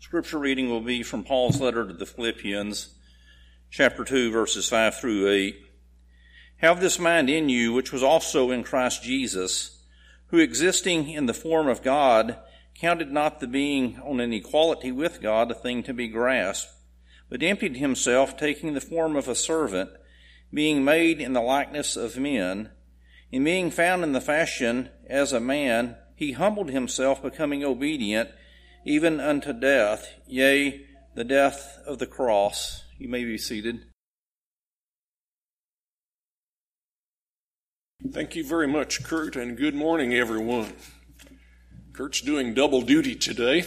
Scripture reading will be from Paul's letter to the Philippians, chapter 2, verses 5 through 8. Have this mind in you, which was also in Christ Jesus, who existing in the form of God, counted not the being on an equality with God a thing to be grasped, but emptied himself, taking the form of a servant, being made in the likeness of men, and being found in the fashion as a man, he humbled himself, becoming obedient even unto death, yea, the death of the cross. You may be seated. Thank you very much, Kurt, and good morning, everyone. Kurt's doing double duty today.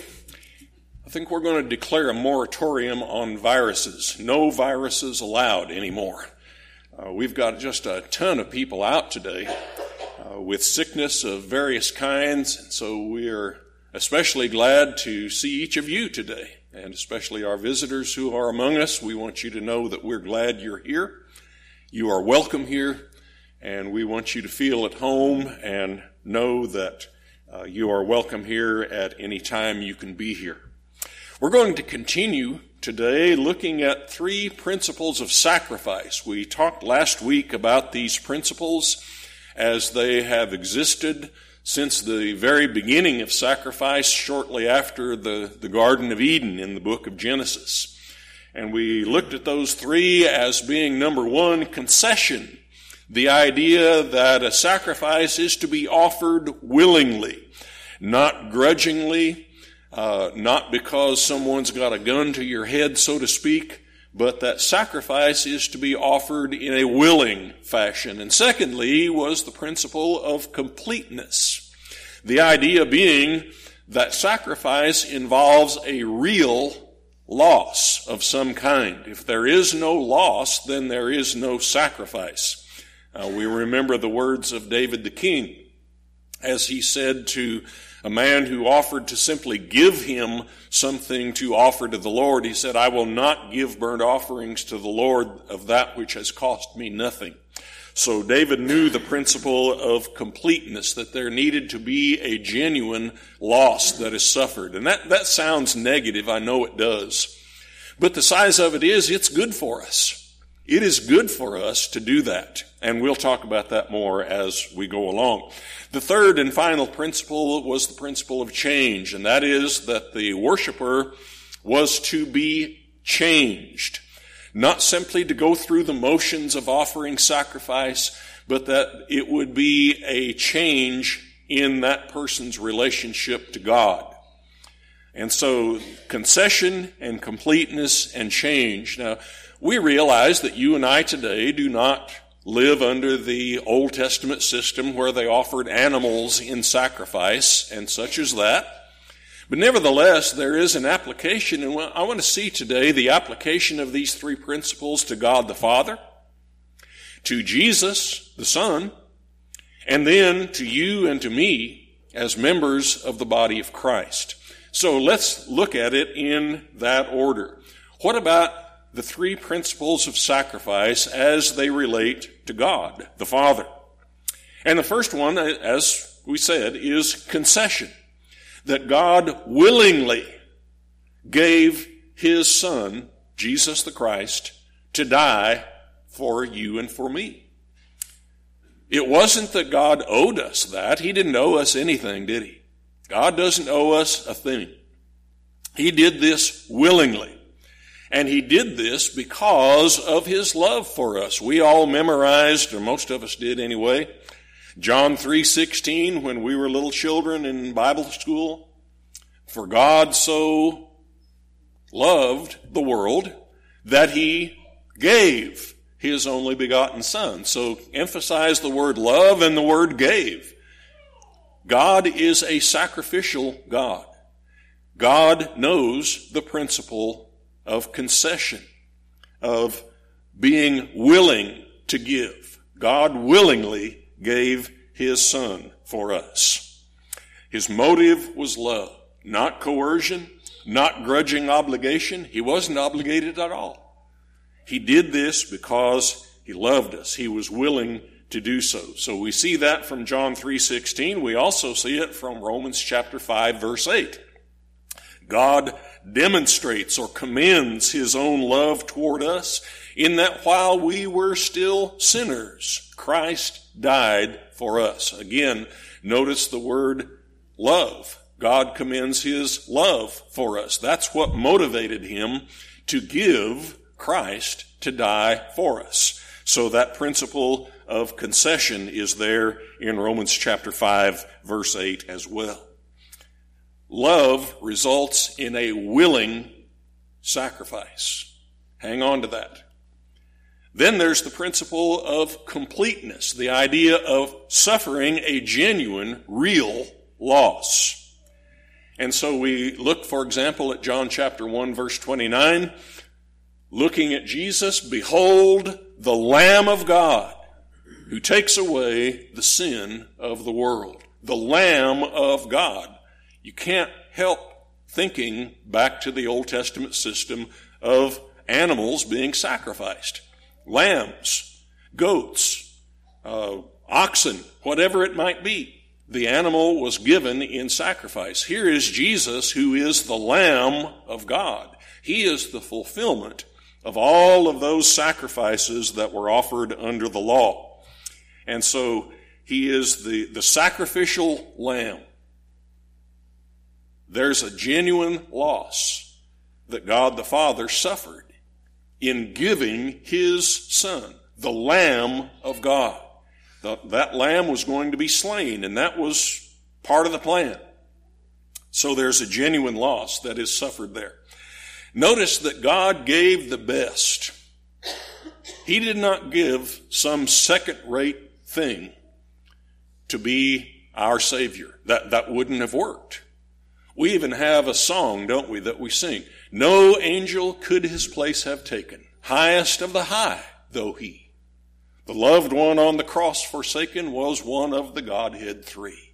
I think we're going to declare a moratorium on viruses. No viruses allowed anymore. We've got just a ton of people out today with sickness of various kinds, and so we're especially glad to see each of you today, and especially our visitors who are among us. We want you to know that we're glad you're here. You are welcome here, and we want you to feel at home and know that you are welcome here at any time you can be here. We're going to continue today looking at 3 principles of sacrifice. We talked last week about these principles as they have existed since the very beginning of sacrifice, shortly after the Garden of Eden in the book of Genesis. And we looked at those 3 as being, number 1, concession. The idea that a sacrifice is to be offered willingly, not grudgingly, not because someone's got a gun to your head, so to speak, but that sacrifice is to be offered in a willing fashion. And secondly was the principle of completeness. The idea being that sacrifice involves a real loss of some kind. If there is no loss, then there is no sacrifice. We remember the words of David the king, as he said to a man who offered to simply give him something to offer to the Lord. He said, I will not give burnt offerings to the Lord of that which has cost me nothing. So David knew the principle of completeness, that there needed to be a genuine loss that is suffered. And that sounds negative, I know it does. But the size of it is, it's good for us. It is good for us to do that. And we'll talk about that more as we go along. The third and final principle was the principle of change, and that is that the worshiper was to be changed. Not simply to go through the motions of offering sacrifice, but that it would be a change in that person's relationship to God. And so concession and completeness and change. Now, we realize that you and I today do not live under the Old Testament system where they offered animals in sacrifice and such as that. But nevertheless, there is an application, and I want to see today the application of these 3 principles to God the Father, to Jesus the Son, and then to you and to me as members of the body of Christ. So let's look at it in that order. What about the 3 principles of sacrifice as they relate to God the Father? And the first one, as we said, is concession. That God willingly gave His Son, Jesus the Christ, to die for you and for me. It wasn't that God owed us that. He didn't owe us anything, did He? God doesn't owe us a thing. He did this willingly. And He did this because of His love for us. We all memorized, or most of us did anyway, John 3:16, when we were little children in Bible school. For God so loved the world that He gave His only begotten Son. So emphasize the word love and the word gave. God is a sacrificial God. God knows the principle of concession, of being willing to give. God willingly gave His Son for us. His motive was love, not coercion, not grudging obligation. He wasn't obligated at all. He did this because He loved us. He was willing to do so. So we see that from John 3:16. We also see it from Romans chapter 5, verse 8. God demonstrates or commends his own love toward us in that while we were still sinners, Christ died for us. Again, notice the word love. God commends his love for us. That's what motivated him to give Christ to die for us. So that principle of concession is there in Romans chapter 5, verse 8 as well. Love results in a willing sacrifice. Hang on to that. Then there's the principle of completeness, the idea of suffering a genuine, real loss. And so we look, for example, at John chapter 1, verse 29, looking at Jesus, behold the Lamb of God who takes away the sin of the world. The Lamb of God. You can't help thinking back to the Old Testament system of animals being sacrificed. Lambs, goats, oxen, whatever it might be. The animal was given in sacrifice. Here is Jesus, who is the Lamb of God. He is the fulfillment of all of those sacrifices that were offered under the law. And so he is the sacrificial lamb. There's a genuine loss that God the Father suffered in giving his Son, the Lamb of God. That lamb was going to be slain, and that was part of the plan. So there's a genuine loss that is suffered there. Notice that God gave the best. He did not give some second-rate thing to be our Savior. That wouldn't have worked. We even have a song, don't we, that we sing. No angel could his place have taken, highest of the high, though he. The loved one on the cross forsaken was one of the Godhead three.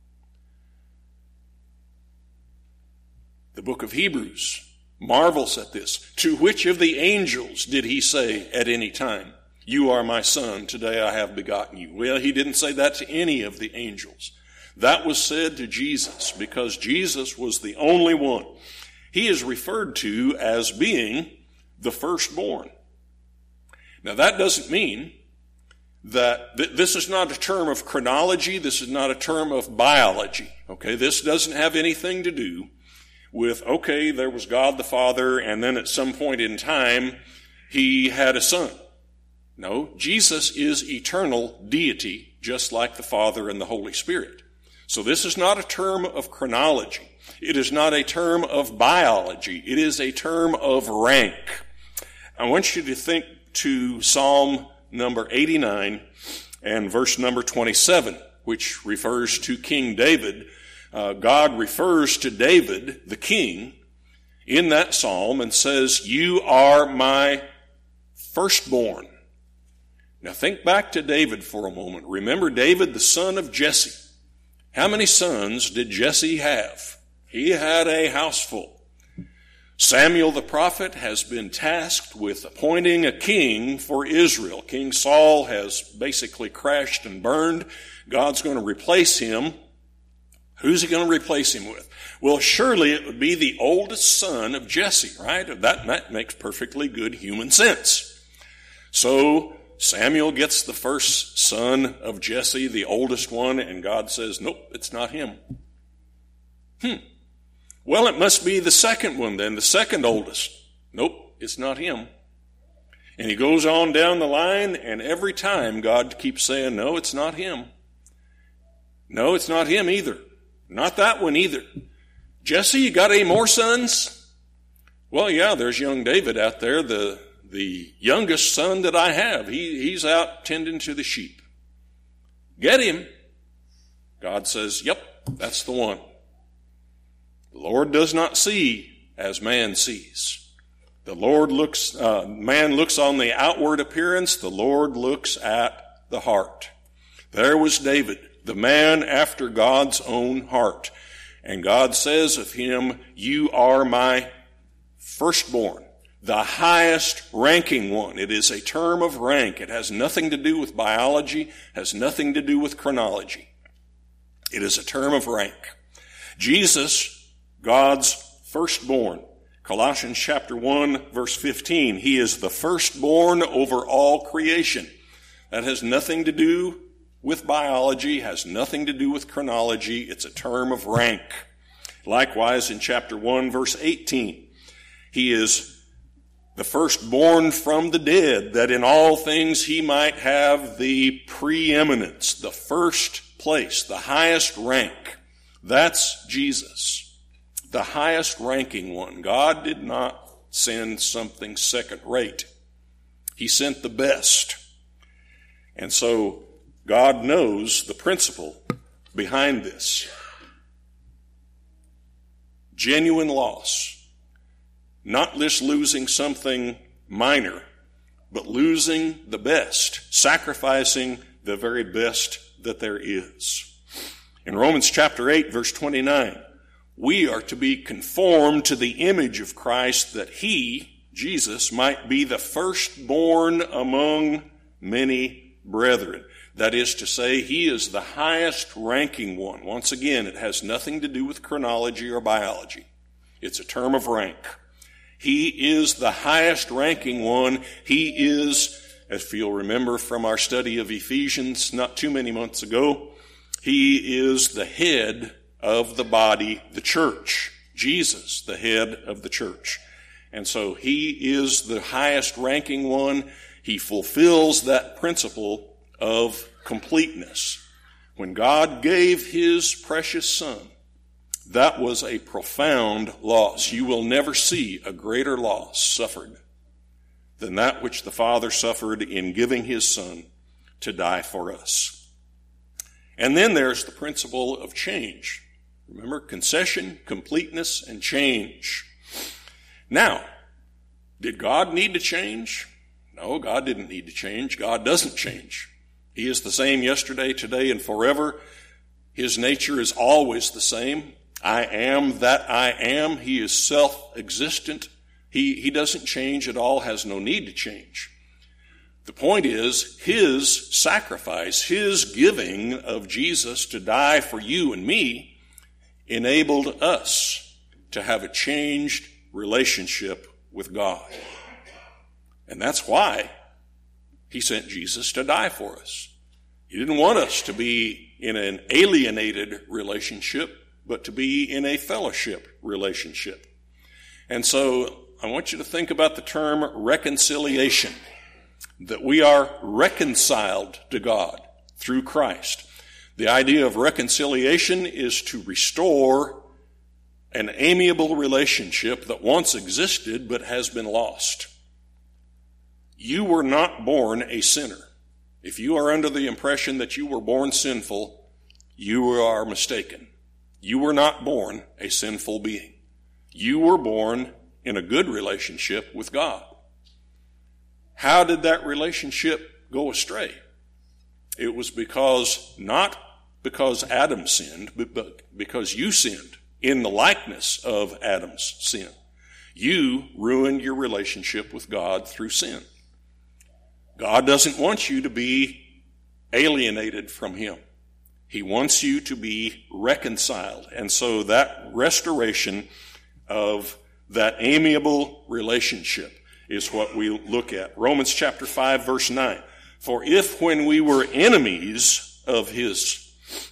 The book of Hebrews marvels at this. To which of the angels did he say at any time, you are my son, today I have begotten you? Well, he didn't say that to any of the angels. That was said to Jesus because Jesus was the only one. He is referred to as being the firstborn. Now that doesn't mean that this is not a term of chronology. This is not a term of biology. Okay, this doesn't have anything to do with, okay, there was God the Father, and then at some point in time, he had a son. No, Jesus is eternal deity, just like the Father and the Holy Spirit. So this is not a term of chronology. It is not a term of biology. It is a term of rank. I want you to think to Psalm number 89 and verse number 27, which refers to King David. God refers to David, the king, in that psalm and says, you are my firstborn. Now think back to David for a moment. Remember David, the son of Jesse. How many sons did Jesse have? He had a house full. Samuel the prophet has been tasked with appointing a king for Israel. King Saul has basically crashed and burned. God's going to replace him. Who's he going to replace him with? Well, surely it would be the oldest son of Jesse, right? That makes perfectly good human sense. So Samuel gets the first son of Jesse, the oldest one, and God says, nope, it's not him. Well, it must be the second one then, the second oldest. Nope, it's not him. And he goes on down the line, and every time God keeps saying, no, it's not him. No, it's not him either. Not that one either. Jesse, you got any more sons? Well, yeah, there's young David out there, the youngest son that I have. He's out tending to the sheep. Get him. God says, yep, that's the one. The Lord does not see as man sees. The Lord man looks on the outward appearance. The Lord looks at the heart. There was David, the man after God's own heart. And God says of him, you are my firstborn, the highest ranking one. It is a term of rank. It has nothing to do with biology, has nothing to do with chronology. It is a term of rank. Jesus, God's firstborn. Colossians chapter 1, verse 15, he is the firstborn over all creation. That has nothing to do with biology, has nothing to do with chronology. It's a term of rank. Likewise, in chapter 1, verse 18, he is the firstborn from the dead, that in all things he might have the preeminence, the first place, the highest rank. That's Jesus, the highest ranking one. God did not send something second rate. He sent the best. And so God knows the principle behind this. Genuine loss. Not just losing something minor, but losing the best, sacrificing the very best that there is. In Romans chapter 8, verse 29, we are to be conformed to the image of Christ, that he, Jesus, might be the firstborn among many brethren. That is to say, he is the highest ranking one. Once again, it has nothing to do with chronology or biology. It's a term of rank. He is the highest ranking one. He is, if you'll remember from our study of Ephesians not too many months ago, he is the head of the body, the church. Jesus, the head of the church. And so he is the highest ranking one. He fulfills that principle of completeness. When God gave his precious son, that was a profound loss. You will never see a greater loss suffered than that which the Father suffered in giving his Son to die for us. And then there's the principle of change. Remember, concession, completeness, and change. Now, did God need to change? No, God didn't need to change. God doesn't change. He is the same yesterday, today, and forever. His nature is always the same. I am that I am. He is self-existent. He doesn't change at all, has no need to change. The point is, his sacrifice, his giving of Jesus to die for you and me, enabled us to have a changed relationship with God. And that's why he sent Jesus to die for us. He didn't want us to be in an alienated relationship, but to be in a fellowship relationship. And so I want you to think about the term reconciliation, that we are reconciled to God through Christ. The idea of reconciliation is to restore an amiable relationship that once existed but has been lost. You were not born a sinner. If you are under the impression that you were born sinful, you are mistaken. You were not born a sinful being. You were born in a good relationship with God. How did that relationship go astray? It was not because Adam sinned, but because you sinned in the likeness of Adam's sin. You ruined your relationship with God through sin. God doesn't want you to be alienated from him. He wants you to be reconciled. And so that restoration of that amiable relationship is what we look at. Romans chapter 5, verse 9. For if when we were enemies of his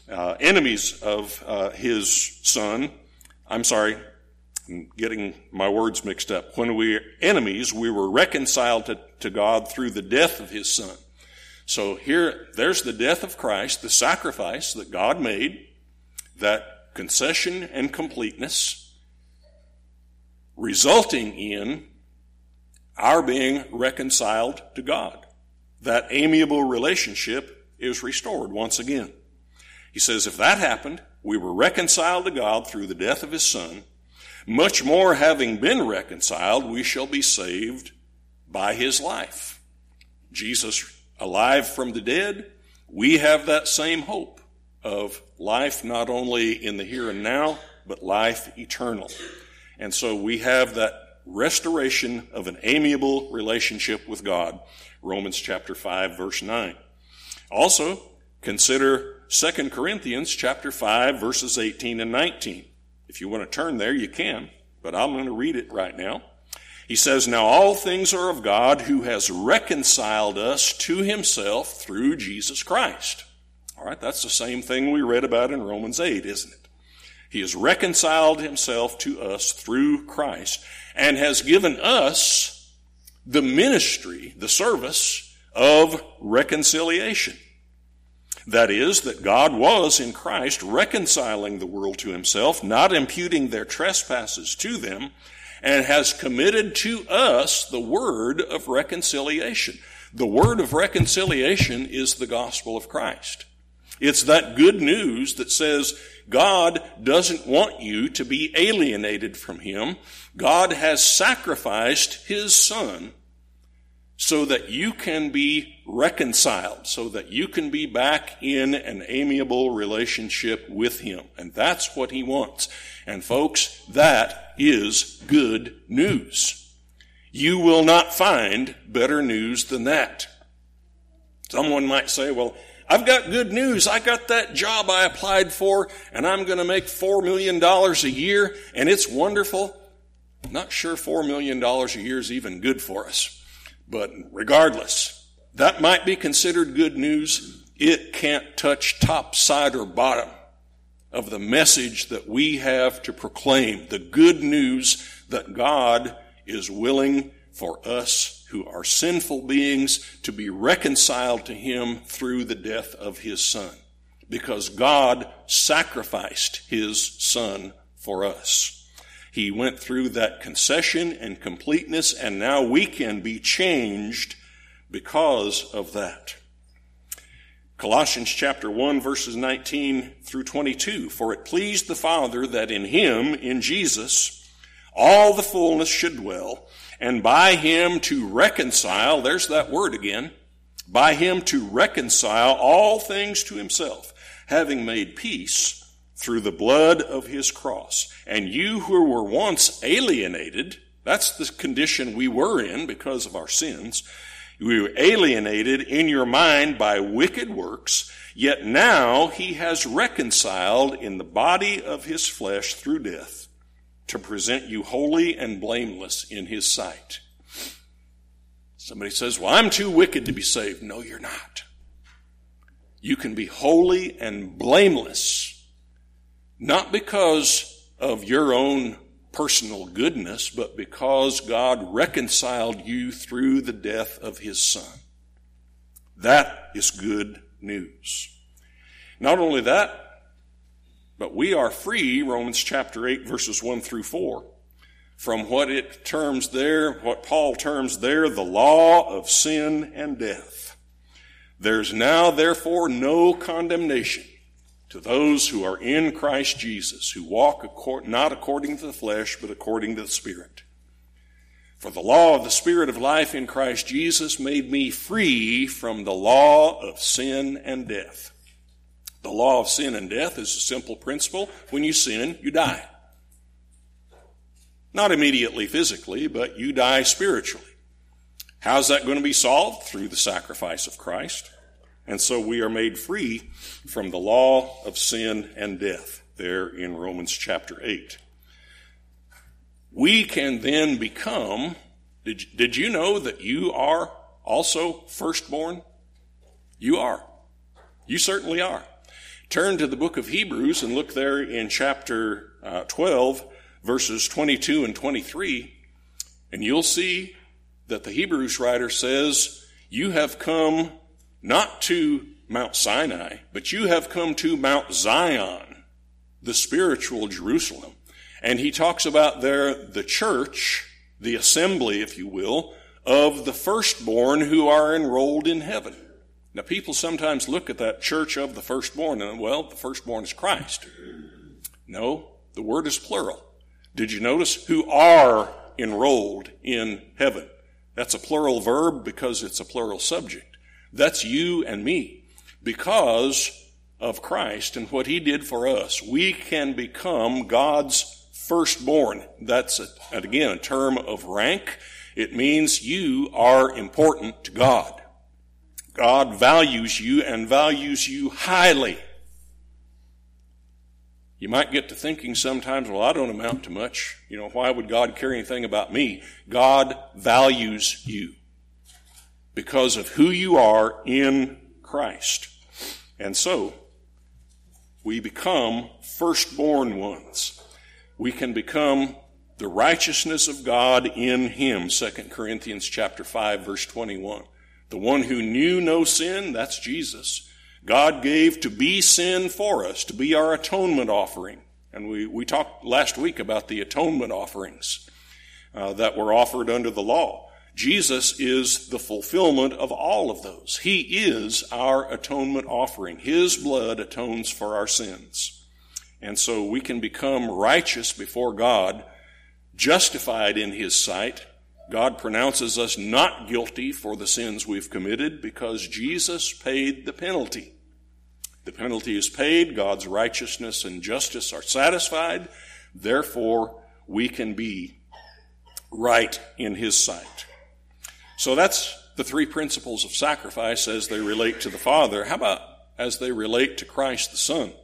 son, I'm getting my words mixed up. When we were enemies, we were reconciled to God through the death of his son. So there's the death of Christ, the sacrifice that God made, that concession and completeness, resulting in our being reconciled to God. That amiable relationship is restored once again. He says, if that happened, we were reconciled to God through the death of his son. Much more, having been reconciled, we shall be saved by his life. Jesus alive from the dead, we have that same hope of life not only in the here and now, but life eternal. And so we have that restoration of an amiable relationship with God. Romans chapter 5, verse 9. Also, consider 2 Corinthians chapter 5, verses 18 and 19. If you want to turn there, you can. but I'm going to read it right now. He says, "Now all things are of God, who has reconciled us to himself through Jesus Christ." All right, that's the same thing we read about in Romans 8, isn't it? He has reconciled himself to us through Christ and has given us the ministry, the service of reconciliation. That is, that God was in Christ reconciling the world to himself, not imputing their trespasses to them, and has committed to us the word of reconciliation. The word of reconciliation is the gospel of Christ. It's that good news that says God doesn't want you to be alienated from him. God has sacrificed his Son so that you can be reconciled, so that you can be back in an amiable relationship with him. And that's what he wants. And folks, that is good news. You will not find better news than that. Someone might say, well, I've got good news. I got that job I applied for, and I'm going to make $4 million a year, and it's wonderful. I'm not sure $4 million a year is even good for us. But regardless, that might be considered good news. It can't touch top, side, or bottom of the message that we have to proclaim, the good news that God is willing for us who are sinful beings to be reconciled to him through the death of his Son, because God sacrificed his Son for us. He went through that concession and completeness, and now we can be changed because of that. Colossians chapter 1, verses 19 through 22. "For it pleased the Father that in him, in Jesus, all the fullness should dwell, and by him to reconcile," there's that word again, "by him to reconcile all things to himself, having made peace through the blood of his cross. And you who were once alienated," that's the condition we were in because of our sins, "we were alienated in your mind by wicked works, yet now he has reconciled in the body of his flesh through death, to present you holy and blameless in his sight." Somebody says, well, I'm too wicked to be saved. No, you're not. You can be holy and blameless, not because of your own personal goodness, but because God reconciled you through the death of his Son. That is good news. Not only that, but we are free, Romans chapter 8, verses 1 through 4, from what Paul terms there, the law of sin and death. "There's now, therefore, no condemnation to those who are in Christ Jesus, who walk not according to the flesh, but according to the Spirit. For the law of the Spirit of life in Christ Jesus made me free from the law of sin and death." The law of sin and death is a simple principle. When you sin, you die. Not immediately physically, but you die spiritually. How's that going to be solved? Through the sacrifice of Christ. And so we are made free from the law of sin and death there in Romans chapter 8. We can then become, did you know that you are also firstborn? You are. You certainly are. Turn to the book of Hebrews and look there in chapter 12, verses 22 and 23, and you'll see that the Hebrews writer says, you have come not to Mount Sinai, but you have come to Mount Zion, the spiritual Jerusalem. And he talks about there the church, the assembly, if you will, of the firstborn who are enrolled in heaven. Now, people sometimes look at that church of the firstborn and, well, the firstborn is Christ. No, the word is plural. Did you notice who are enrolled in heaven? That's a plural verb because it's a plural subject. That's you and me. Because of Christ and what he did for us, we can become God's firstborn. That's, again, a term of rank. It means you are important to God. God values you and values you highly. You might get to thinking sometimes, well, I don't amount to much. Why would God care anything about me? God values you because of who you are in Christ. And so, we become firstborn ones. We can become the righteousness of God in Him, 2 Corinthians chapter 5, verse 21. The one who knew no sin, that's Jesus, God gave to be sin for us, to be our atonement offering. And we talked last week about the atonement offerings that were offered under the law. Jesus is the fulfillment of all of those. He is our atonement offering. His blood atones for our sins. And so we can become righteous before God, justified in His sight. God pronounces us not guilty for the sins we've committed because Jesus paid the penalty. The penalty is paid, God's righteousness and justice are satisfied, therefore we can be right in His sight. So that's the three principles of sacrifice as they relate to the Father. How about as they relate to Christ the Son?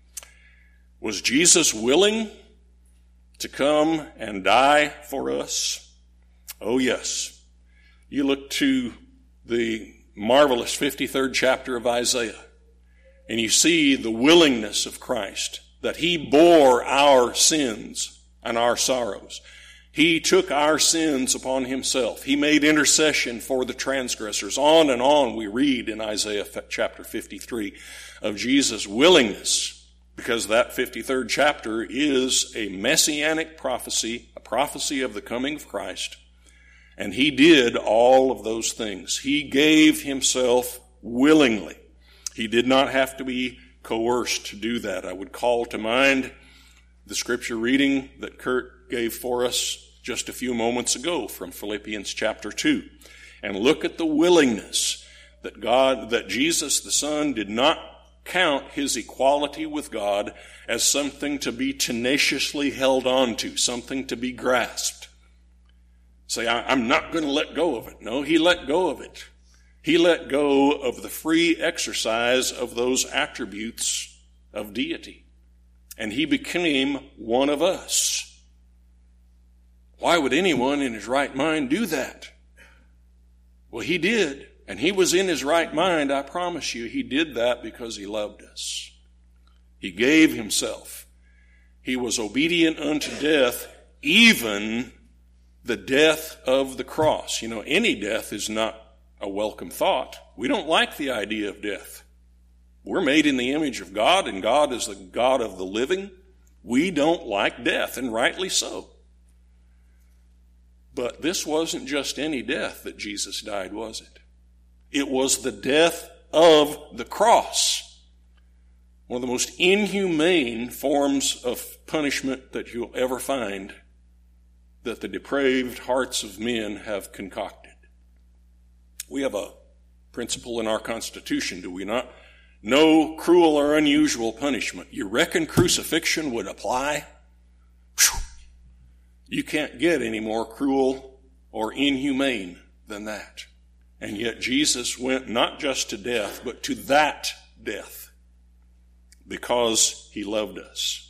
Was Jesus willing to come and die for us? Oh, yes. You look to the marvelous 53rd chapter of Isaiah, and you see the willingness of Christ, that He bore our sins and our sorrows. He took our sins upon Himself. He made intercession for the transgressors. On and on we read in Isaiah chapter 53 of Jesus' willingness, because that 53rd chapter is a messianic prophecy, a prophecy of the coming of Christ. And He did all of those things. He gave Himself willingly. He did not have to be coerced to do that. I would call to mind the scripture reading that Kurt gave for us just a few moments ago from Philippians chapter 2. And look at the willingness that Jesus the Son did not count His equality with God as something to be tenaciously held on to, something to be grasped. Say, I'm not going to let go of it. No, He let go of it. He let go of the free exercise of those attributes of deity. And He became one of us. Why would anyone in his right mind do that? Well, He did. And He was in His right mind, I promise you. He did that because He loved us. He gave Himself. He was obedient unto death, even the death of the cross. Any death is not a welcome thought. We don't like the idea of death. We're made in the image of God, and God is the God of the living. We don't like death, and rightly so. But this wasn't just any death that Jesus died, was it? It was the death of the cross. One of the most inhumane forms of punishment that you'll ever find that the depraved hearts of men have concocted. We have a principle in our Constitution, do we not? No cruel or unusual punishment. You reckon crucifixion would apply? Whew. You can't get any more cruel or inhumane than that. And yet Jesus went not just to death, but to that death because He loved us.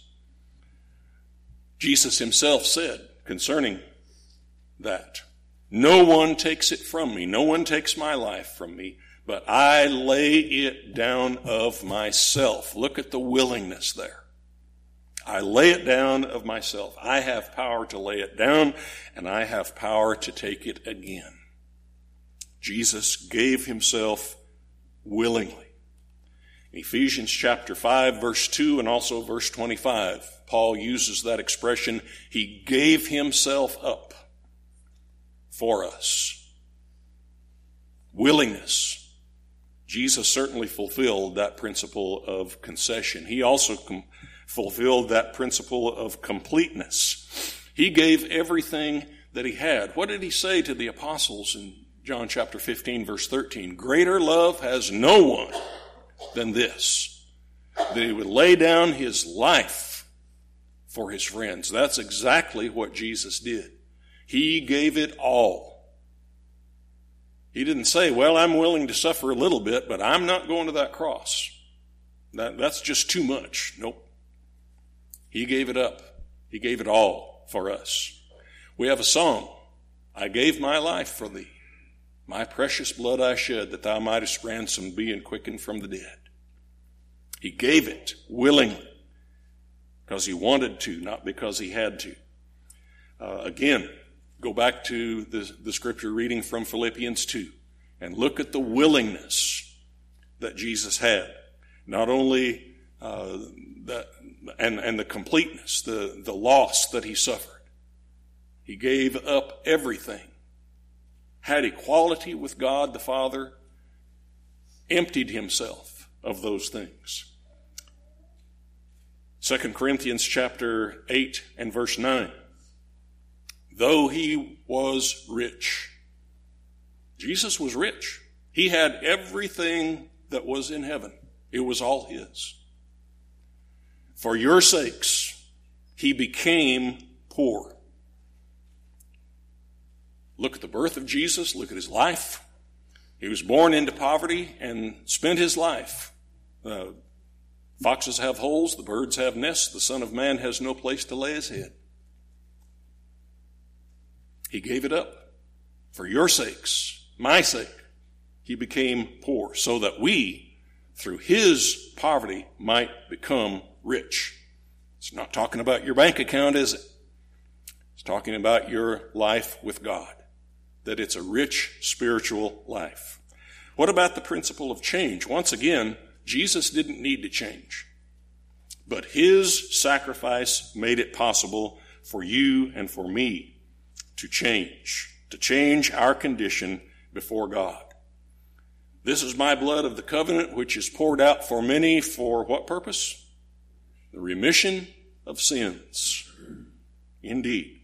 Jesus Himself said concerning that, no one takes it from me, no one takes my life from me, but I lay it down of myself. Look at the willingness there. I lay it down of myself. I have power to lay it down, and I have power to take it again. Jesus gave Himself willingly. In Ephesians chapter 5, verse 2, and also verse 25, Paul uses that expression, He gave Himself up for us. Willingness. Jesus certainly fulfilled that principle of concession. He also fulfilled that principle of completeness. He gave everything that He had. What did He say to the apostles in John chapter 15, verse 13? Greater love has no one than this, that He would lay down His life for His friends. That's exactly what Jesus did. He gave it all. He didn't say, well, I'm willing to suffer a little bit, but I'm not going to that cross. That's just too much. Nope. He gave it up. He gave it all for us. We have a song, I gave my life for thee. My precious blood I shed, that thou mightest ransom be and quicken from the dead. He gave it willingly because he wanted to, not because he had to. Again, go back to the scripture reading from Philippians 2 and look at the willingness that Jesus had. Not only that, and the completeness, the loss that he suffered. He gave up everything, had equality with God the Father, emptied himself of those things. 2 Corinthians chapter 8 and verse 9. Though he was rich, Jesus was rich. He had everything that was in heaven. It was all his. For your sakes, he became poor. Look at the birth of Jesus. Look at his life. He was born into poverty and spent his life. Foxes have holes, the birds have nests, the Son of Man has no place to lay his head. He gave it up. For your sakes, my sake, he became poor, so that we, through his poverty, might become rich. It's not talking about your bank account, is it? It's talking about your life with God, that it's a rich spiritual life. What about the principle of change? Once again, Jesus didn't need to change, but his sacrifice made it possible for you and for me to change our condition before God. This is my blood of the covenant, which is poured out for many for what purpose? The remission of sins. Indeed.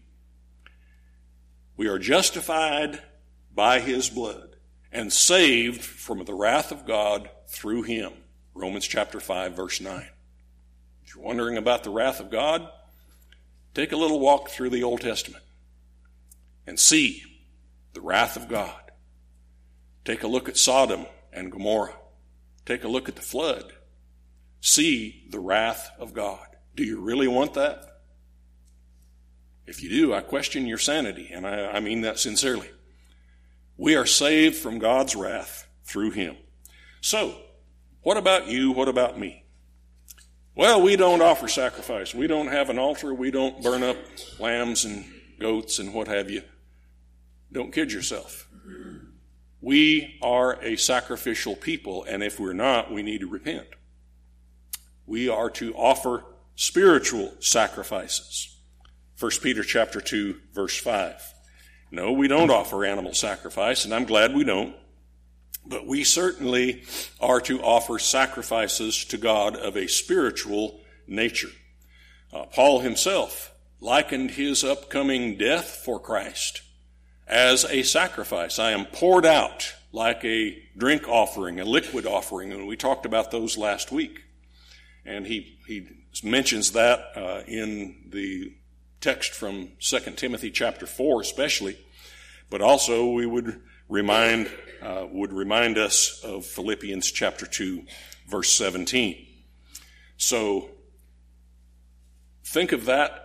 We are justified by his blood and saved from the wrath of God through him. Romans chapter 5, verse 9. If you're wondering about the wrath of God, take a little walk through the Old Testament and see the wrath of God. Take a look at Sodom and Gomorrah. Take a look at the flood. See the wrath of God. Do you really want that? If you do, I question your sanity, and I mean that sincerely. We are saved from God's wrath through him. So, what about you? What about me? Well, we don't offer sacrifice. We don't have an altar. We don't burn up lambs and goats and what have you. Don't kid yourself. We are a sacrificial people, and if we're not, we need to repent. We are to offer spiritual sacrifices. 1 Peter chapter 2, verse 5. No, we don't offer animal sacrifice, and I'm glad we don't. But we certainly are to offer sacrifices to God of a spiritual nature. Paul himself likened his upcoming death for Christ as a sacrifice. I am poured out like a drink offering, a liquid offering, and we talked about those last week. And he mentions that in the text from 2 Timothy chapter 4 especially, but also we would remind us of Philippians chapter 2, verse 17. So think of that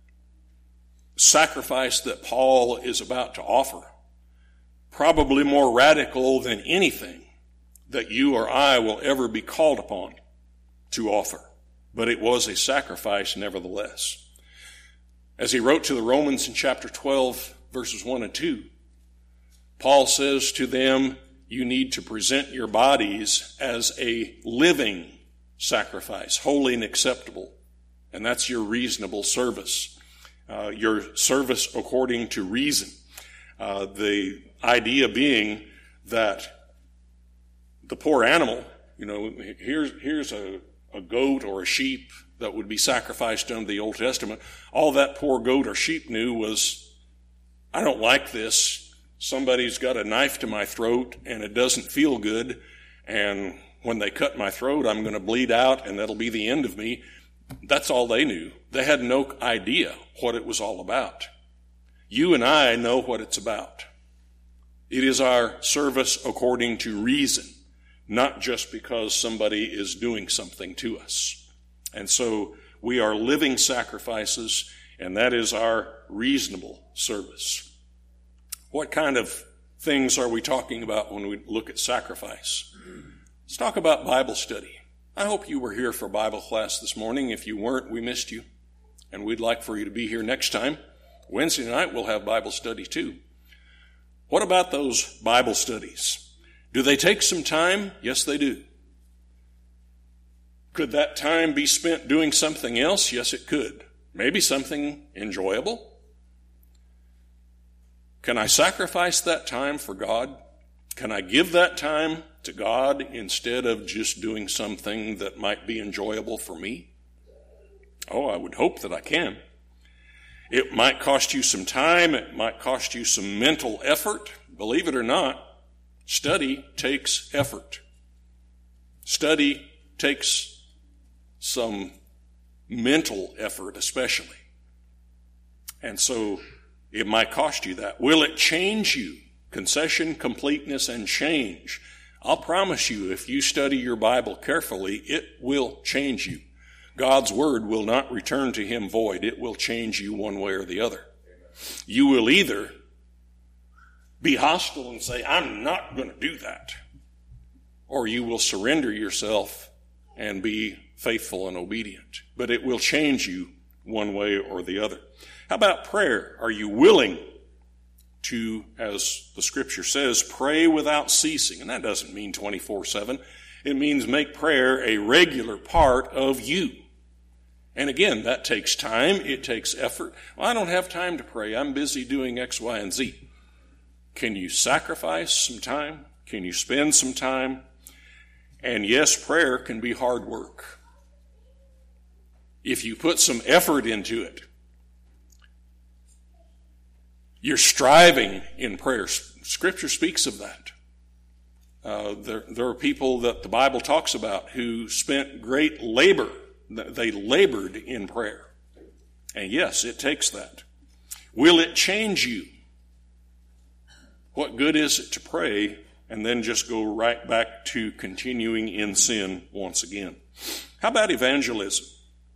sacrifice that Paul is about to offer, probably more radical than anything that you or I will ever be called upon to offer. But it was a sacrifice nevertheless. As he wrote to the Romans in chapter 12, verses 1 and 2, Paul says to them, you need to present your bodies as a living sacrifice, holy and acceptable. And that's your reasonable service. Your service according to reason. The idea being that the poor animal, here's a goat or a sheep that would be sacrificed under the Old Testament. All that poor goat or sheep knew was, I don't like this. Somebody's got a knife to my throat and it doesn't feel good. And when they cut my throat, I'm going to bleed out and that'll be the end of me. That's all they knew. They had no idea what it was all about. You and I know what it's about. It is our service according to reason, not just because somebody is doing something to us. And so We are living sacrifices, and that is our reasonable service. What kind of things are we talking about when we look at sacrifice? Let's talk about Bible study. I hope you were here for Bible class this morning. If you weren't, we missed you, and we'd like for you to be here next time. Wednesday night, we'll have Bible study too. What about those Bible studies? Do they take some time? Yes, they do. Could that time be spent doing something else? Yes, it could. Maybe something enjoyable. Can I sacrifice that time for God? Can I give that time to God instead of just doing something that might be enjoyable for me? Oh, I would hope that I can. It might cost you some time. It might cost you some mental effort. Believe it or not, study takes effort. Study takes some mental effort especially. And so it might cost you that. Will it change you? Concession, completeness, and change. I'll promise you, if you study your Bible carefully, it will change you. God's word will not return to him void. It will change you one way or the other. You will either be hostile and say, I'm not going to do that, or you will surrender yourself and be faithful and obedient. But it will change you one way or the other. How about prayer? Are you willing to, as the scripture says, pray without ceasing? And that doesn't mean 24/7. It means make prayer a regular part of you. And again, that takes time. It takes effort. Well, I don't have time to pray. I'm busy doing X, Y, and Z. Can you sacrifice some time? Can you spend some time? And yes, prayer can be hard work. If you put some effort into it, you're striving in prayer. Scripture speaks of that. There are people that the Bible talks about who spent great labor. They labored in prayer. And yes, it takes that. Will it change you? What good is it to pray and then just go right back to continuing in sin once again? How about evangelism?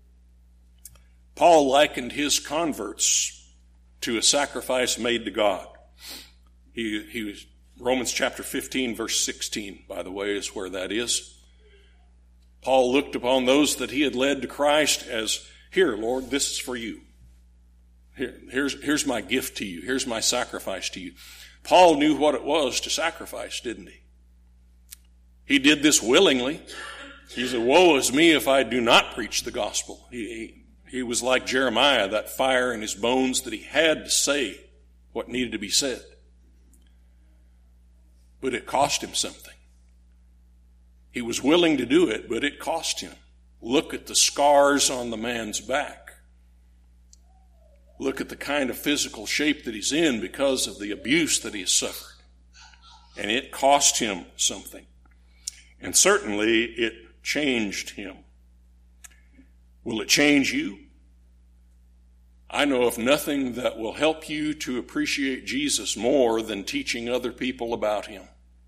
Paul likened his converts to a sacrifice made to God. He was, Romans chapter 15, verse 16, by the way, is where that is. Paul looked upon those that he had led to Christ as, here, Lord, this is for you. Here's my gift to you. Here's my sacrifice to you. Paul knew what it was to sacrifice, didn't he? He did this willingly. He said, woe is me if I do not preach the gospel. He was like Jeremiah, that fire in his bones that he had to say what needed to be said. But it cost him something. He was willing to do it, but it cost him. Look at the scars on the man's back. Look at the kind of physical shape that he's in because of the abuse that he has suffered. And it cost him something. And certainly it changed him. Will it change you? I know of nothing that will help you to appreciate Jesus more than teaching other people about him.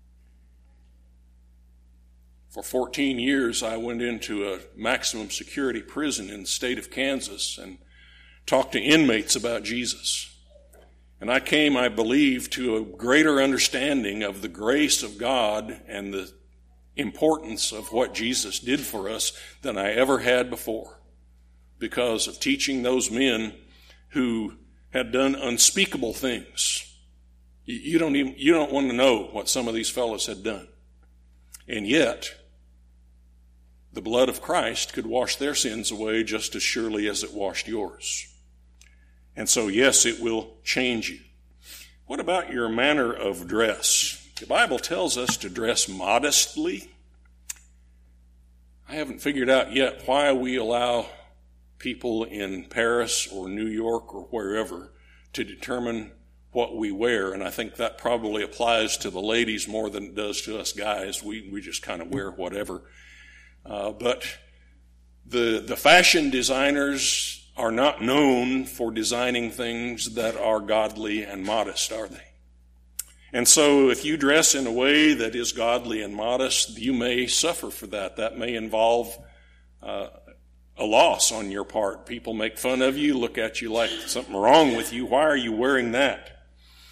For 14 years, I went into a maximum security prison in the state of Kansas and talked to inmates about Jesus. And I came, I believe, to a greater understanding of the grace of God and the importance of what Jesus did for us than I ever had before, because of teaching those men who had done unspeakable things. You don't want to know what some of these fellows had done. And yet, the blood of Christ could wash their sins away just as surely as it washed yours. And so, yes, it will change you. What about your manner of dress? The Bible tells us to dress modestly. I haven't figured out yet why we allow people in Paris or New York or wherever to determine what we wear, and I think that probably applies to the ladies more than it does to us guys. We just kind of wear whatever. But the fashion designers are not known for designing things that are godly and modest, are they? And so if you dress in a way that is godly and modest, you may suffer for that. That may involve a loss on your part. People make fun of you, look at you like something wrong with you. Why are you wearing that?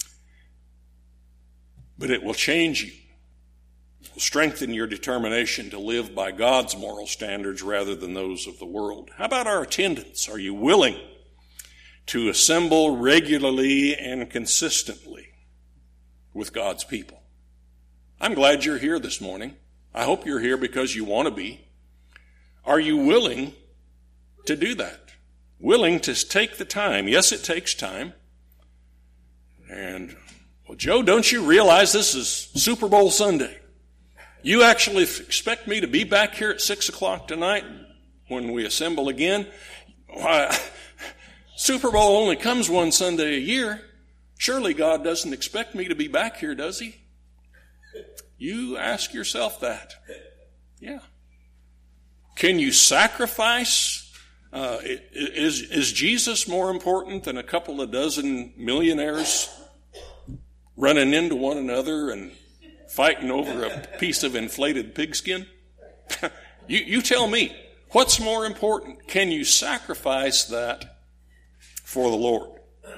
But it will change you. It will strengthen your determination to live by God's moral standards rather than those of the world. How about our attendance? Are you willing to assemble regularly and consistently with God's people? I'm glad you're here this morning. I hope you're here because you want to be. Are you willing to do that? Willing to take the time? Yes, it takes time. And, well, Joe, don't you realize this is Super Bowl Sunday? You actually expect me to be back here at 6 o'clock tonight when we assemble again? Why, Super Bowl only comes one Sunday a year. Surely God doesn't expect me to be back here, does he? You ask yourself that. Yeah. Can you sacrifice? Is Jesus more important than a couple of dozen millionaires running into one another and fighting over a piece of inflated pigskin? You tell me, what's more important? Can you sacrifice that for the Lord?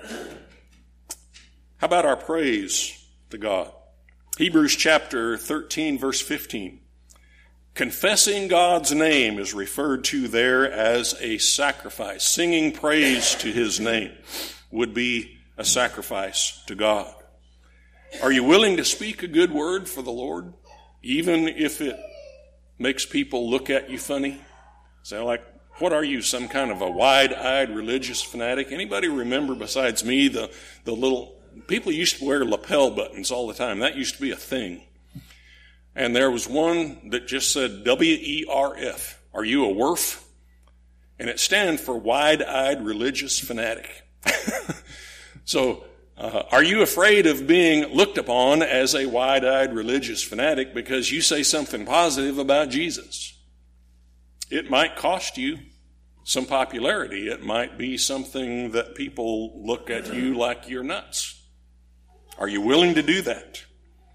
How about our praise to God? Hebrews chapter 13, verse 15. Confessing God's name is referred to there as a sacrifice. Singing praise to his name would be a sacrifice to God. Are you willing to speak a good word for the Lord, even if it makes people look at you funny? Say, like, what are you, some kind of a wide-eyed religious fanatic? Anybody remember besides me the little... People used to wear lapel buttons all the time. That used to be a thing. And there was one that just said WERF. Are you a WERF? And it stands for wide-eyed religious fanatic. So, are you afraid of being looked upon as a wide-eyed religious fanatic because you say something positive about Jesus? It might cost you some popularity. It might be something that people look at you like you're nuts. Are you willing to do that?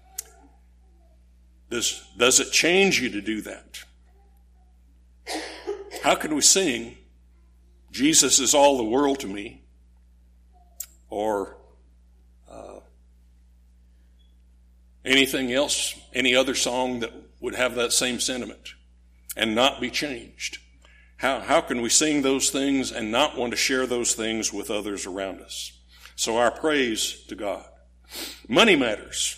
Does it change you to do that? How can we sing, Jesus is all the world to me, or anything else, any other song that would have that same sentiment and not be changed? How can we sing those things and not want to share those things with others around us? So our praise to God. Money matters.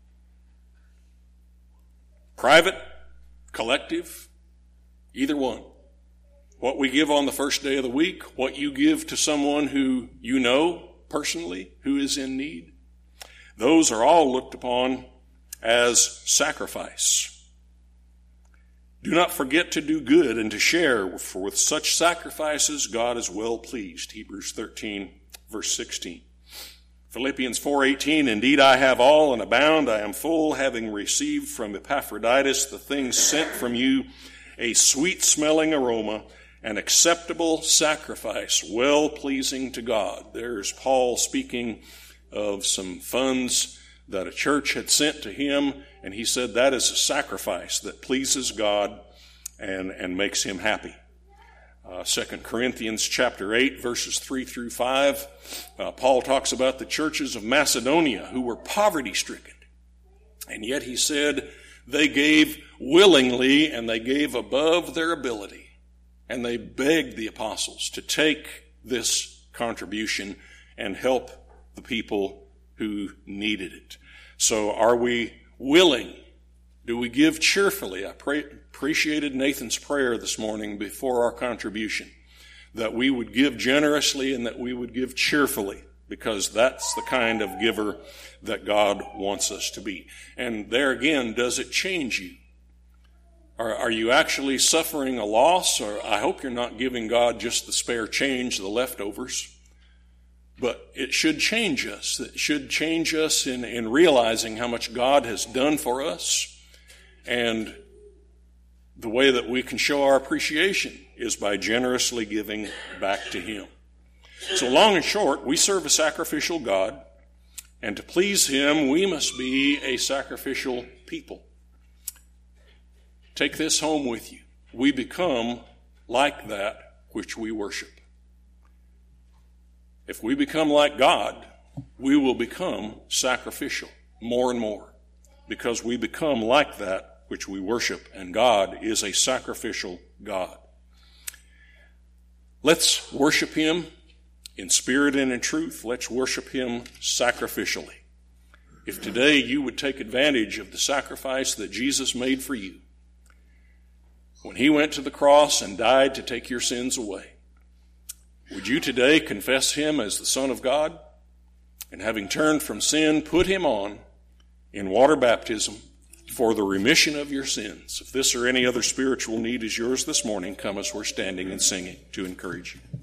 Private, collective, either one. What we give on the first day of the week, what you give to someone who you know personally who is in need, those are all looked upon as sacrifice. Do not forget to do good and to share, for with such sacrifices God is well pleased. Hebrews 13, verse 16. Philippians 4:18, indeed I have all and abound, I am full, having received from Epaphroditus the things sent from you, a sweet-smelling aroma, an acceptable sacrifice, well-pleasing to God. There's Paul speaking of some funds that a church had sent to him, and he said that is a sacrifice that pleases God and makes him happy. 2 Corinthians chapter 8, verses 3 through 5, Paul talks about the churches of Macedonia who were poverty-stricken. And yet he said they gave willingly and they gave above their ability. And they begged the apostles to take this contribution and help the people who needed it. So are we willing? Do we give cheerfully? I appreciated Nathan's prayer this morning before our contribution, that we would give generously and that we would give cheerfully, because that's the kind of giver that God wants us to be. And there again, does it change you? Are you actually suffering a loss? Or I hope you're not giving God just the spare change, the leftovers. But it should change us. It should change us in realizing how much God has done for us. And the way that we can show our appreciation is by generously giving back to Him. So long and short, we serve a sacrificial God. And to please Him, we must be a sacrificial people. Take this home with you. We become like that which we worship. If we become like God, we will become sacrificial more and more, because we become like that which we worship, and God is a sacrificial God. Let's worship him in spirit and in truth. Let's worship him sacrificially. If today you would take advantage of the sacrifice that Jesus made for you, when he went to the cross and died to take your sins away, would you today confess him as the Son of God? And having turned from sin, put him on in water baptism for the remission of your sins. If this or any other spiritual need is yours this morning, come as we're standing and singing to encourage you.